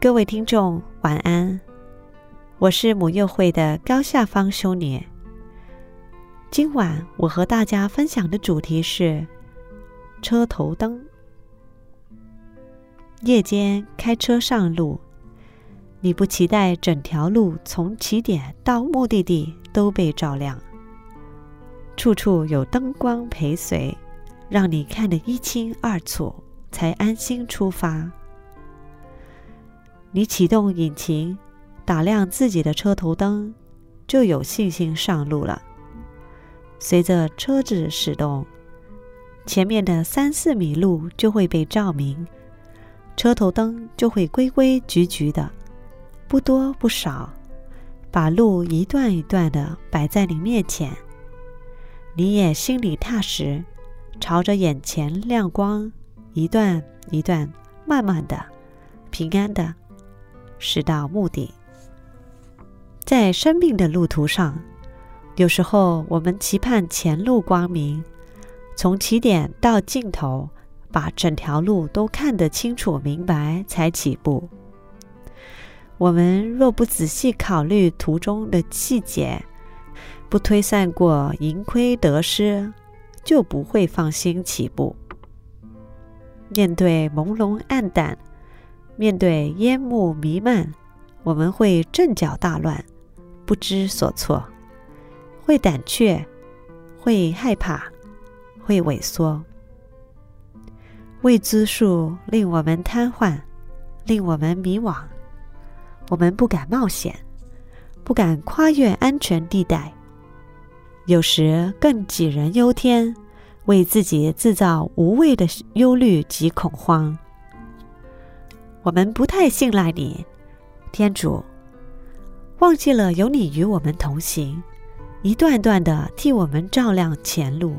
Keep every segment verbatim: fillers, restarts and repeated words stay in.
各位听众晚安，我是母幼会的高夏芳修女。今晚我和大家分享的主题是车头灯。夜间开车上路，你不期待整条路从起点到目的地都被照亮，处处有灯光陪随，让你看得一清二楚，才安心出发。你启动引擎，打亮自己的车头灯，就有信心上路了。随着车子驶动，前面的三四米路就会被照明，车头灯就会规规矩矩的，不多不少，把路一段一段的摆在你面前。你也心里踏实，朝着眼前亮光，一段一段慢慢的平安的驶到目的。在生命的路途上，有时候我们期盼前路光明，从起点到尽头，把整条路都看得清楚明白才起步。我们若不仔细考虑途中的细节，不推算过盈亏得失，就不会放心起步。面对朦胧暗淡，面对烟雾弥漫，我们会阵脚大乱，不知所措，会胆怯，会害怕，会萎缩。未知数令我们瘫痪，令我们迷惘。我们不敢冒险，不敢跨越安全地带，有时更杞人忧天，为自己制造无谓的忧虑及恐慌。我们不太信赖你，天主，忘记了有你与我们同行，一段段的替我们照亮前路。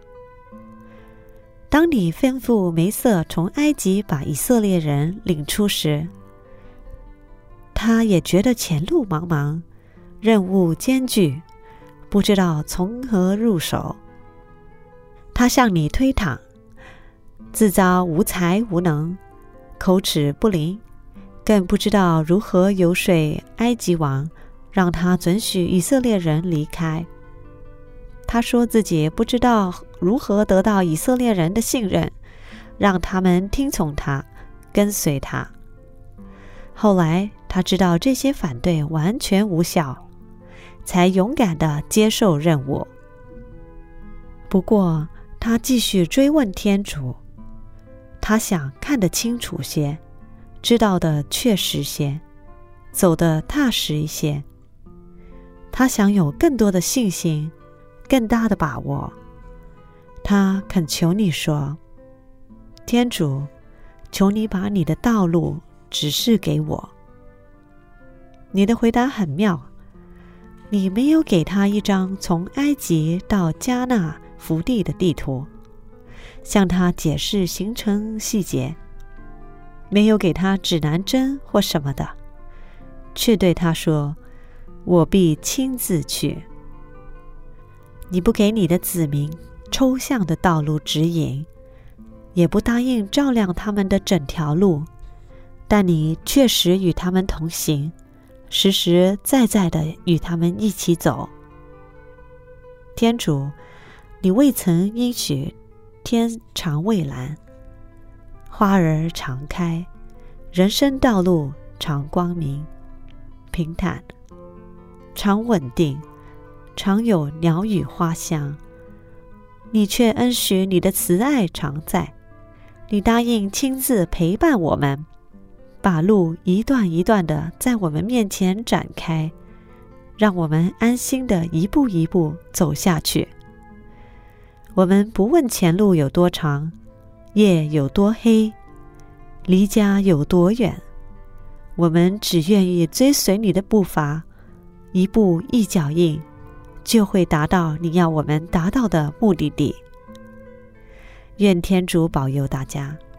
当你吩咐梅瑟从埃及把以色列人领出时，他也觉得前路茫茫，任务艰巨，不知道从何入手。他向你推搪，自招无才无能，口齿不灵，更不知道如何游说埃及王，让他准许以色列人离开。他说自己不知道如何得到以色列人的信任，让他们听从他，跟随他。后来他知道这些反对完全无效，才勇敢地接受任务。不过他继续追问天主，他想看得清楚些，知道的确实些，走得踏实一些。他想有更多的信心，更大的把握。他恳求你说，天主，求你把你的道路指示给我。你的回答很妙，你没有给他一张从埃及到迦纳福地的地图，向他解释行程细节，没有给他指南针或什么的，却对他说，我必亲自去。你不给你的子民抽象的道路指引，也不答应照亮他们的整条路，但你确实与他们同行，实实在在地与他们一起走。天主，你未曾应许天常蔚蓝，花儿常开，人生道路常光明，平坦，常稳定，常有鸟语花香。你却恩许你的慈爱常在，你答应亲自陪伴我们，把路一段一段地在我们面前展开，让我们安心地一步一步走下去。我们不问前路有多长，夜有多黑，离家有多远，我们只愿意追随你的步伐，一步一脚印，就会达到你要我们达到的目的地。愿天主保佑大家。